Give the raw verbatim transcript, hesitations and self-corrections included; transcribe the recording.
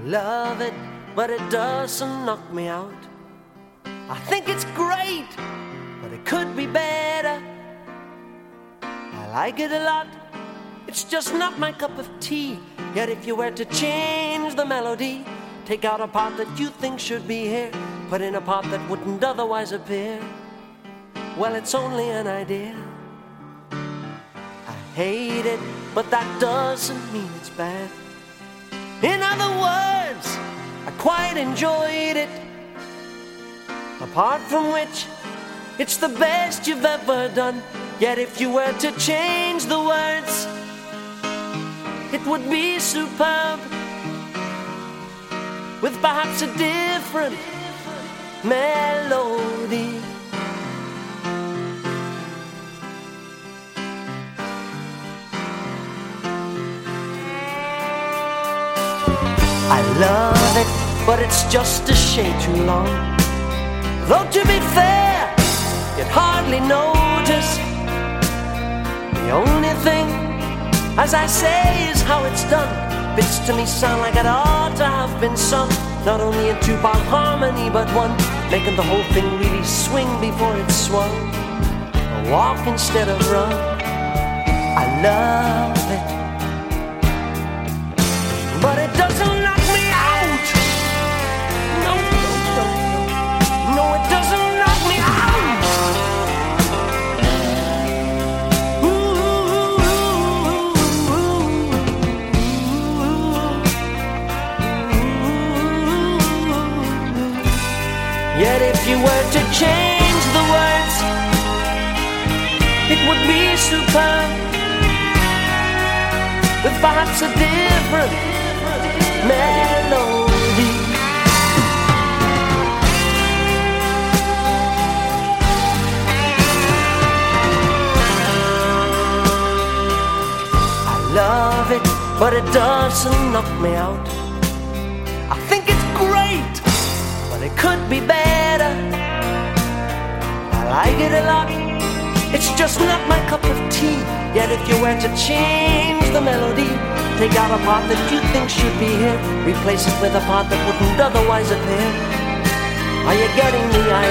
love it, but it doesn't knock me out. I think it's great, but it could be better. I like it a lot, it's just not my cup of tea. Yet if you were to change the melody, take out a part that you think should be here, put in a part that wouldn't otherwise appear, well, it's only an idea. I hate it, but that doesn't mean it's bad. In other words, I quite enjoyed it. Apart from which, it's the best you've ever done. Yet if you were to change the words, it would be superb, with perhaps a different melody. I love it, but it's just a shade too long. Though to be fair, you'd hardly notice. The only thing, as I say, is how it's done. Bits to me sound like it ought to have been sung, not only in two-part harmony but one, making the whole thing really swing before it's swung, a walk instead of run. I love it, but it doesn't knock me out. No, no, no, no, it doesn't knock me out. Yet if you were to change the words, it would be superb, with perhaps a different melody. I love it, but it doesn't knock me out. I think it's great, but it could be better. I like it a lot, it's just not my cup of tea. Yet if you were to change the melody, take out a part that you think should be here, replace it with a part that wouldn't otherwise appear, are you getting the